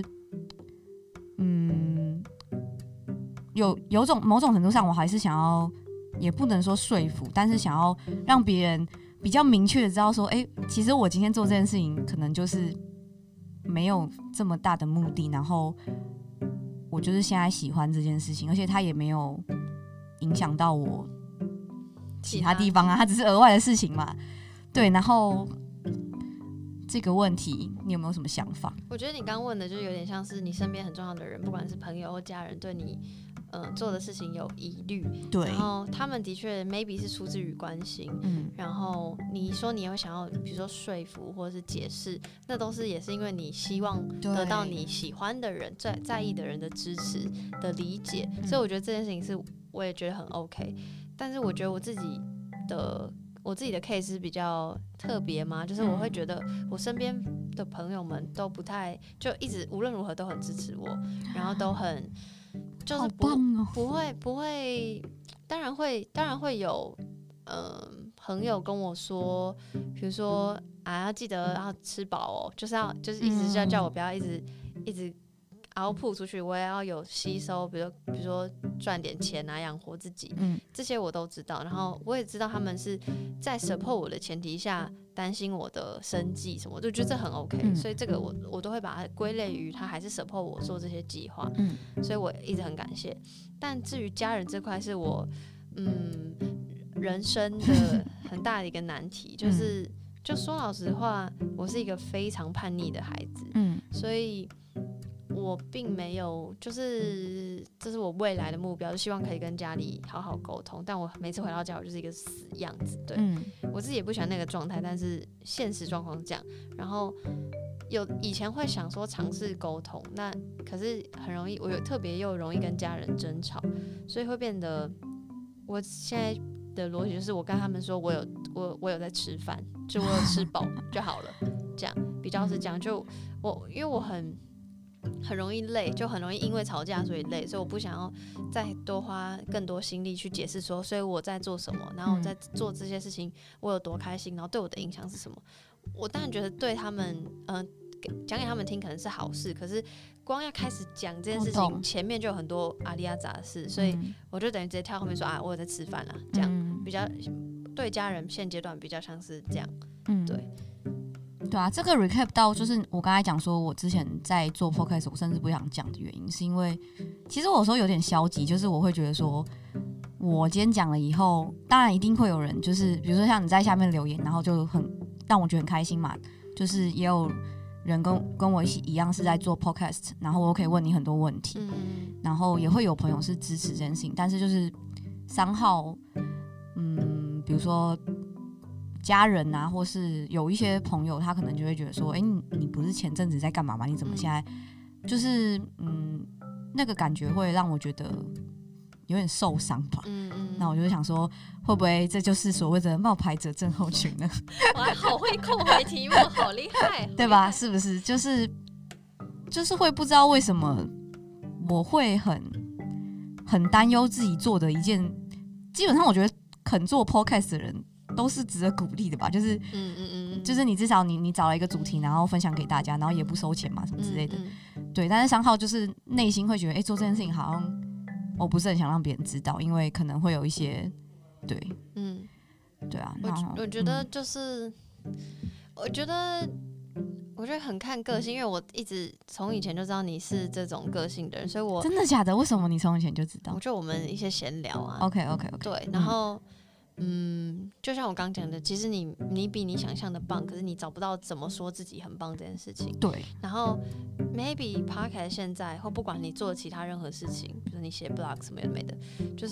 有某种程度上，我还是想要，也不能说说服，但是想要让别人比较明确的知道说，其实我今天做这件事情，可能就是没有这么大的目的，然后我就是现在喜欢这件事情，而且它也没有影响到我其他地方啊，它只是额外的事情嘛。对，然后这个问题你有没有什么想法？ 我觉得你刚问的就有点像是你身边很重要的人，不管是朋友或家人，对你做的事情有疑虑， 对， 然后他们的确 maybe 是出自于关心，然后你说你会想要比如说说服或者是解释，那都是也是因为你希望得到你喜欢的人在意的人的支持的理解，所以我觉得这件事情是我也觉得很 OK， 但是我觉得我自己的 case 比较特别嘛，就是我会觉得我身边的朋友们都不太，就一直无论如何都很支持我，然后都很就是不会，当然会有朋友跟我说，比如说要记得要吃饱哦，就是一直叫我不要一直output出去，我也要有吸收，比如说赚点钱啊，养活自己，这些我都知道。然后我也知道他们是在 support 我的前提下担心我的生计什么，我就觉得这很 OK，所以这个我都会把它归类于他还是 support 我做这些计划，所以我一直很感谢。但至于家人这块，是我人生的很大的一个难题，就说老实话，我是一个非常叛逆的孩子，所以我并没有，就是这是我未来的目标，就希望可以跟家里好好沟通。但我每次回到家，我就是一个死样子。对，我自己也不喜欢那个状态，但是现实状况是这样。然后以前会想说尝试沟通，那可是很容易，我特别又容易跟家人争吵，所以会变得我现在的逻辑就是，我跟他们说我有在吃饭，就我有吃饱就好了，这样比较是这样。就因为我很容易累，就很容易因为吵架所以累，所以我不想要再多花更多心力去解释说，所以我在做什么，然后我在做这些事情我有多开心，然后对我的影响是什么。我当然觉得对他们讲给他们听可能是好事，可是光要开始讲这件事情，前面就有很多阿里阿杂的事，所以我就等于直接跳后面说我有在吃饭啦，这样比较对家人现阶段比较像是这样， 对啊，这个 recap 到就是我刚才讲说，我之前在做 podcast， 我甚至不想讲的原因，是因为其实我有时候有点消极，就是我会觉得说，我今天讲了以后，当然一定会有人，就是比如说像你在下面留言，然后就很让我觉得很开心嘛，就是也有人跟我一样是在做 podcast， 然后我可以问你很多问题，然后也会有朋友是支持这件事情，但是就是3号，比如说家人啊，或是有一些朋友，他可能就会觉得说，你不是前阵子在干嘛吗？你怎么现在就是那个感觉会让我觉得有点受伤吧。那我就想说，会不会这就是所谓的冒牌者症候群呢？ 哇，好会扣回题目，好厉害， 对吧？是不是？就是会不知道为什么我会很担忧自己做的一件，基本上我觉得肯做 podcast 的人都是值得鼓励的吧，就是就是你至少你找了一个主题，然后分享给大家，然后也不收钱嘛，什么之类的，对。但是3号就是内心会觉得，做这件事情好像我不是很想让别人知道，因为可能会有一些对，对啊。 我觉得就是，我觉得很看个性，因为我一直从以前就知道你是这种个性的人，所以我真的假的？为什么你从以前就知道？ 我觉得我们一些闲聊啊 ，OK， 对，然后就像我刚讲的，其实你比你想象的棒，可是你找不到怎么说自己很棒这件事情。 对。 然后 maybe podcast 现在或不管你做其他任何事情，比如你写 blog 什么有的没的，就是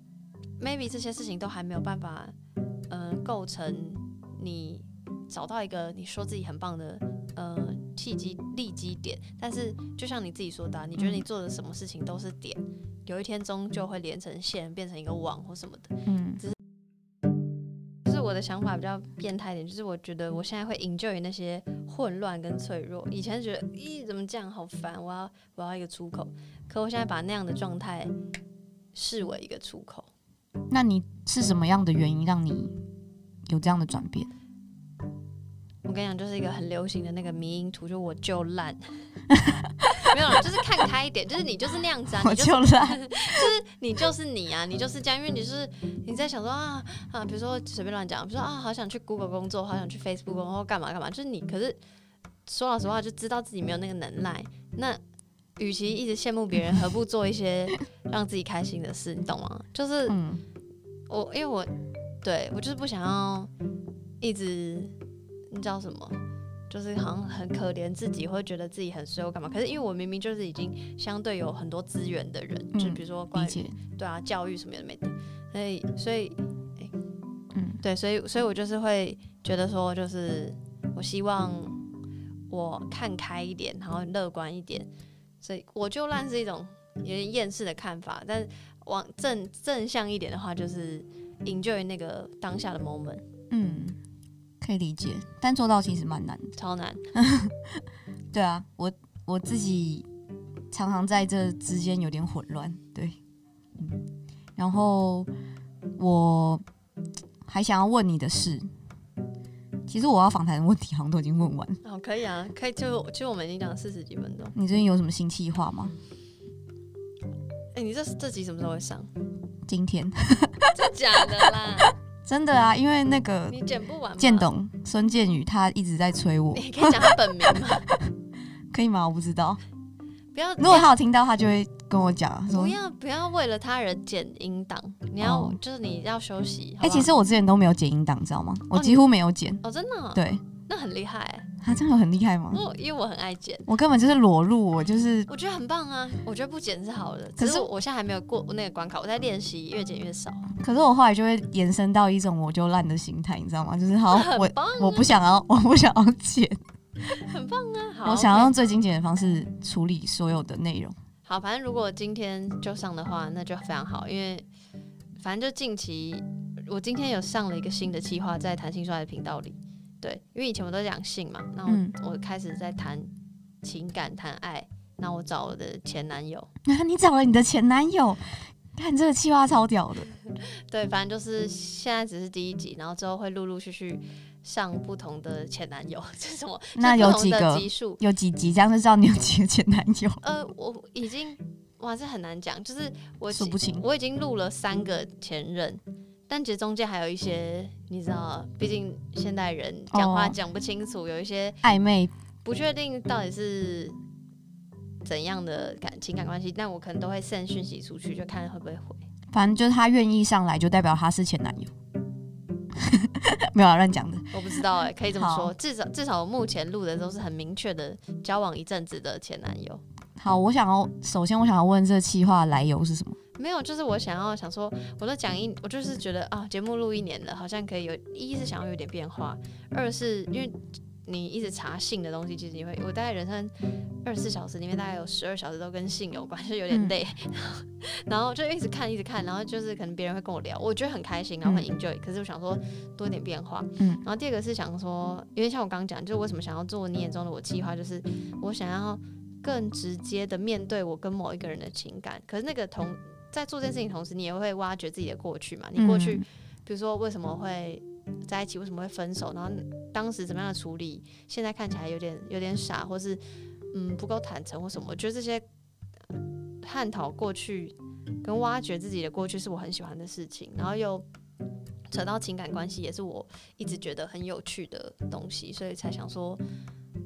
maybe 这些事情都还没有办法，构成你找到一个你说自己很棒的契机利基点。但是就像你自己说的，你觉得你做的什么事情都是点，有一天终究会连成线，变成一个网或什么的。只是就是我的想法比较变态一点，就是我觉得我现在会 enjoy 那些混乱跟脆弱。以前觉得怎么这样好烦，我要一个出口。可我现在把那样的状态视为一个出口。 那你是什么样的原因让你有这样的转变？ 我跟你讲，就是一个很流行的那个迷因图，就我就烂，没有啦，就是看开一点，就是你就是那样子啊， 我就烂， 就是你就是你啊，你就是这样，因为你在想说比如说随便乱讲，比如说好想去 Google 工作，好想去 Facebook 工作，或干嘛干嘛，就是你，可是说老实话，就知道自己没有那个能耐，那与其一直羡慕别人，何不做一些让自己开心的事，你懂吗？就是因为我就是不想要一直。你知道什么？就是好像很可怜自己，会觉得自己很衰或干嘛。可是因为我明明就是已经相对有很多资源的人，就比如说关于教育什么的没的，所以对，所以我就是会觉得说，就是我希望我看开一点，然后乐观一点。所以我就烂是一种有点厌世的看法，但是往正向一点的话，就是 enjoy 那个当下的 moment。 可以理解，但做到其实蛮难的， 超难。 对啊，我自己常常在这之间有点混乱，对，然后我还想要问你的是，其实我要访谈的问题好像都已经问完了。可以啊，可以，就我们已经讲了40几分钟。 你最近有什么新企划吗？ 你这集什么时候会上？ 今天。 真假的啦？ 真的啊，因为那个你剪不完吗？ 建董孙建宇他一直在催我。 你可以讲他本名吗？ 可以吗？我不知道。 不要， 如果他有听到，他就会跟我讲说不要为了他人剪音档，你要就是你要休息。 其实我之前都没有剪音档，知道吗？我几乎没有剪。 真的？ 对。 那很厉害这样有很厉害吗？ 因为我很爱剪， 我根本就是裸露，我觉得很棒啊，我觉得不剪是好的，只是我现在还没有过那个关卡，我在练习越剪越少。可是我后来就会延伸到一种我就烂的心态，你知道吗？就是我不想要剪， 很棒啊！好， 我想要用最精简的方式处理所有的内容。 好，反正如果今天就上的话，那就非常好，因为反正就近期我今天有上了一个新的企划，在谈性说爱的频道里。对，因为以前我都讲性嘛，然后我开始在谈情感、谈爱，那我找我的前男友。 你找了你的前男友？看这个企划超屌的。 对，反正就是现在只是第1集，然后之后会陆陆续续上不同的前男友。这是什么？ 那有几个？有几集？这样就知道你有几个前男友？ 我已经这很难讲，就是说不清。 我已经录了3个前任。但其实中间还有一些，你知道，毕竟现代人讲话讲不清楚，有一些暧昧， 不确定到底是怎样的情感关系，但我可能都会 send 讯息出去，就看会不会回。 反正就是他愿意上来，就代表他是前男友。没有乱讲的， 我不知道可以这么说。至少我目前录的都是很明确的交往一阵子的前男友。 好，首先我想要问这企划来由是什么？ 没有，就是我想说，我就是觉得节目录1年了，好像可以一是想要有点变化，二是因为你一直查性的东西，其实我大概人生24小时里面大概有12小时都跟性有关，就有点累，然后就一直看，然后就是可能别人会跟我聊，我觉得很开心，然后很 enjoy，可是我想说多一点变化，然后第二个是想说，因为像我刚刚讲，就是为什么想要做你眼中的我计划，就是我想要更直接的面对我跟某一个人的情感，可是那个在做这件事情同时，你也会挖掘自己的过去嘛？你过去，比如说为什么会在一起，为什么会分手，然后当时怎么样的处理，现在看起来有点傻，或是不够坦诚或什么。我觉得这些探讨过去跟挖掘自己的过去是我很喜欢的事情，然后又扯到情感关系，也是我一直觉得很有趣的东西，所以才想说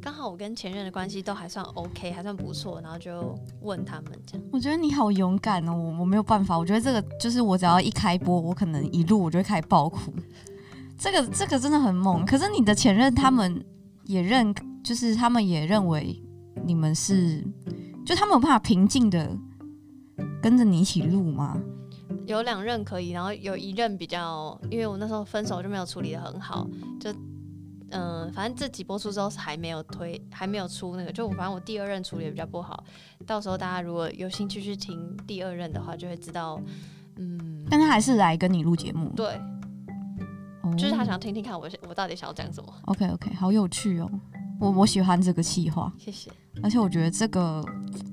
刚好我跟前任的关系都还算 OK， 还算不错，然后就问他们这样。 我觉得你好勇敢哦，我没有办法。我觉得这个就是我只要一开播，我可能一录我就会开始爆哭。这个真的很猛。可是你的前任他们也就是他们也认为你们是，就他们有办法平静的跟着你一起录吗？ 有2任可以，然后有1任比较，因为我那时候分手就没有处理得很好，就反正这集播出之后是还没有出那个，就反正我第2任处理得比较不好，到时候大家如果有兴趣去听第2任的话，就会知道， 但他还是来跟你录节目， 对，就是他想听听看我到底想要讲什么。 OK， 好有趣哦，我喜欢这个企划， 谢谢。 而且我觉得这个，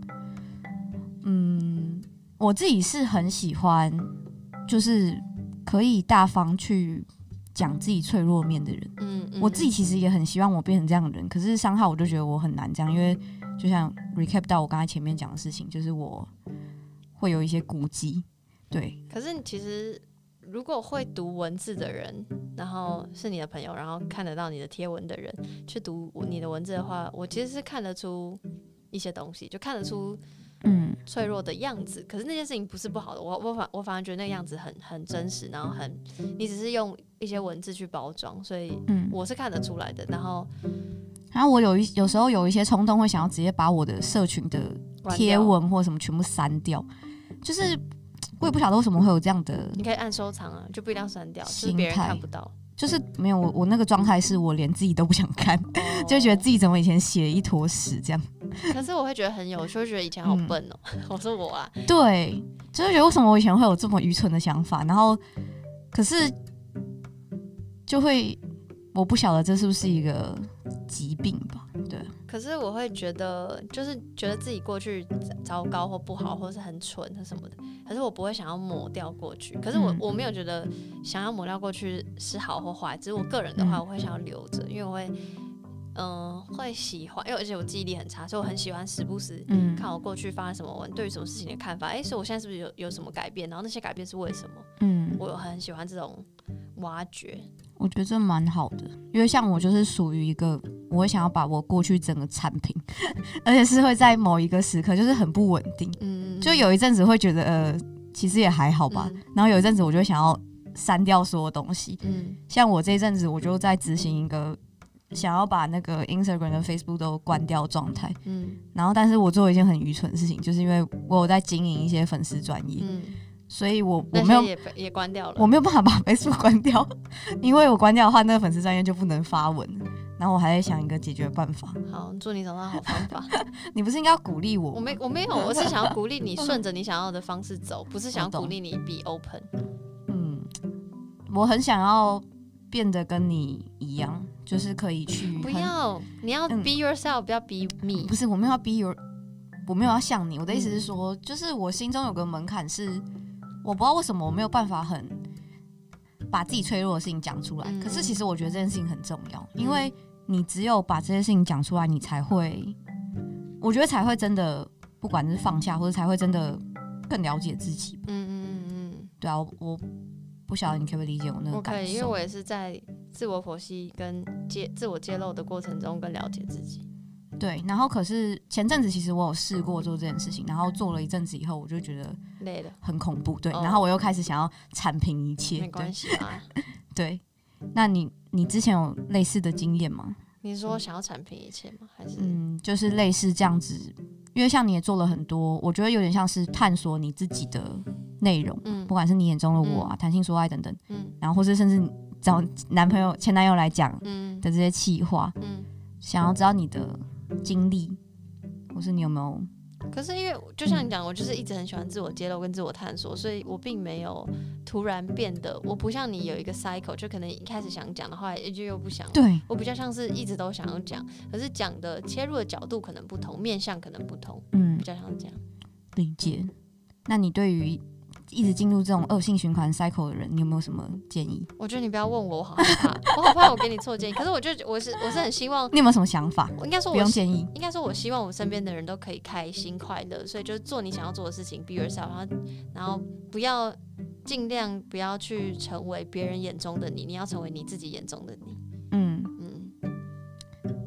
我自己是很喜欢，就是可以大方去讲自己脆弱面的人。我自己其实也很希望我变成这样的人，可是商号我就觉得我很难这样，因为就像 recap 到我刚才前面讲的事情，就是我会有一些顾忌。对， 可是其实如果会读文字的人，然后是你的朋友，然后看得到你的贴文的人去读你的文字的话，我其实是看得出一些东西，就看得出脆弱的样子。可是那件事情不是不好的，我反而觉得那个样子很真实，然后你只是用一些文字去包装，所以我是看得出来的。然后我有时候有一些冲动，会想要直接把我的社群的贴文或什么全部删掉，就是我也不晓得为什么会有这样的。 你可以按收藏啊，就不一定要删掉，就是别人看不到。 就是没有我那个状态是我连自己都不想看，就觉得自己怎么以前写了一坨屎这样。 可是我会觉得很有趣，会觉得以前好笨哦。我说我啊， 对，就是觉得为什么我以前会有这么愚蠢的想法，然后可是就会我不晓得这是不是一个疾病吧？对。 可是我会觉得，就是觉得自己过去糟糕或不好，或是很蠢或什么的。可是我不会想要抹掉过去。可是我没有觉得想要抹掉过去是好或坏。只是我个人的话，我会想要留着，因为我会喜欢，因为而且我记忆力很差，所以我很喜欢时不时看我过去发生什么文，对于什么事情的看法。所以我现在是不是有什么改变？然后那些改变是为什么？我很喜欢这种挖掘。 我觉得这蛮好的，因为像我就是属于一个，我会想要把我过去整个产品，而且是会在某一个时刻就是很不稳定，就有一阵子会觉得其实也还好吧，然后有一阵子我就会想要删掉所有东西，像我这一阵子我就在执行一个想要把那个 Instagram 跟 Facebook 都关掉状态，然后但是我做了一件很愚蠢的事情，就是因为我有在经营一些粉丝专页。所以我没有也关掉了， 我没有办法把 Facebook 关掉，因为我关掉的话，那个粉丝专页就不能发文。然后我还在想一个解决办法。 好，祝你找到好方法。 你不是应该要鼓励我？ 我没有，我是想要鼓励你顺着你想要的方式走，不是想要鼓励你 be open。 我很想要变得跟你一样，就是可以去。 不要，你要 be yourself， 不要 be me。 不是，我没有要 be your， 我没有要像你。我的意思是说，就是我心中有个门槛是。我不知道为什么我没有办法很把自己脆弱的事情讲出来，可是其实我觉得这件事情很重要，因为你只有把这些事情讲出来，你才会，我觉得才会真的，不管是放下，或者才会真的更了解自己。对啊，我不晓得你可不可以理解我那个感受？ 我可以，因为我也是在自我剖析跟自我揭露的过程中更了解自己。对， 然后可是前阵子其实我有试过做这件事情，然后做了一阵子以后，我就觉得累了， 很恐怖。对，然后我又开始想要铲平一切。 没关系啊。 对，那你之前有类似的经验吗？ 你说想要铲平一切吗？还是就是类似这样子？因为像你也做了很多，我觉得有点像是探索你自己的内容，不管是你眼中的我啊，谈性说爱等等，然后或是甚至找前男友来讲的这些企划，想要知道你的经历，或是你有没有？ 可是因为就像你讲，我就是一直很喜欢自我揭露跟自我探索，所以我并没有突然变得，我不像你有一个 cycle， 就可能一开始想讲的话，就又不想。 对， 我比较像是一直都想要讲，可是讲的切入的角度可能不同，面向可能不同，比较像这样。理解。 那你对于一直进入这种恶性循环 cycle 的人，你有没有什么建议？ 我觉得你不要问我，我好害怕，我好怕我给你错建议。可是我是很希望你有没有什么想法？ 应该说不用建议， 应该说我希望我身边的人都可以开心快乐，所以就是做你想要做的事情 ，be yourself， 然后尽量不要去成为别人眼中的你，你要成为你自己眼中的你。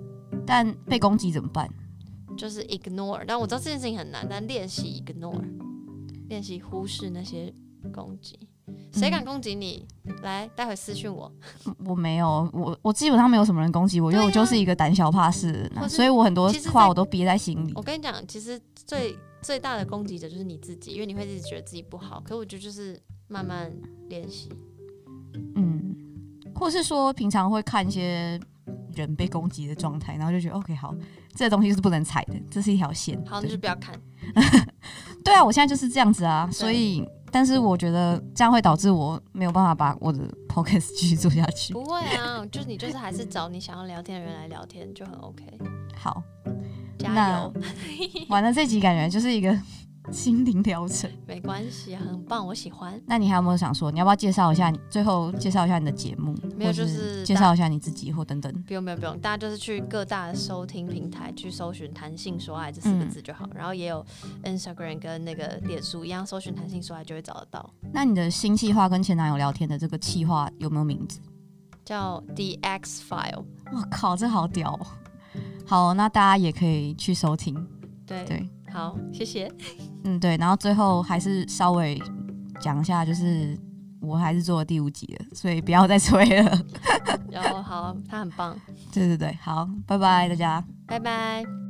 但被攻击怎么办？ 就是 ignore， 但我知道这件事情很难，但练习 ignore， 练习忽视那些攻击。谁敢攻击你？来，待会私讯我。 我没有，我基本上没有什么人攻击我，因为我就是一个胆小怕事的人所以我很多话我都憋在心里。 我跟你讲，其实最大的攻击者就是你自己，因为你会一直觉得自己不好。可我觉得就是慢慢练习， 或是说平常会看一些人被攻击的状态，然后就觉得 OK 好，这个东西是不能踩的，这是一条线。 好，那就不要看。 对啊，我现在就是这样子啊，所以。但是我觉得这样会导致我没有办法把我的 podcast 继续做下去。 不会啊，就是你就是还是找你想要聊天的人来聊天就很 OK。 好， 加油！ 完了这集感觉就是一个心灵疗程。 没关系，很棒，我喜欢。 那你还有没有想说？你要不要介绍一下？最后介绍一下你的节目？ 没有，就是介绍一下你自己或等等。 不用，大家就是去各大的收听平台去搜寻"谈性说爱"这4个字就好。然后也有 Instagram 跟那个脸书一样，搜寻"谈性说爱"就会找得到。 那你的新企划跟前男友聊天的这个企划有没有名字？ 叫 The X File。 我靠，这好屌哦！好，那大家也可以去收听。 对，好，谢谢。 对，然后最后还是稍微讲一下，就是我还是做了第5集了，所以不要再催了。 然后好，他很棒。 对，好，拜拜大家， 拜拜。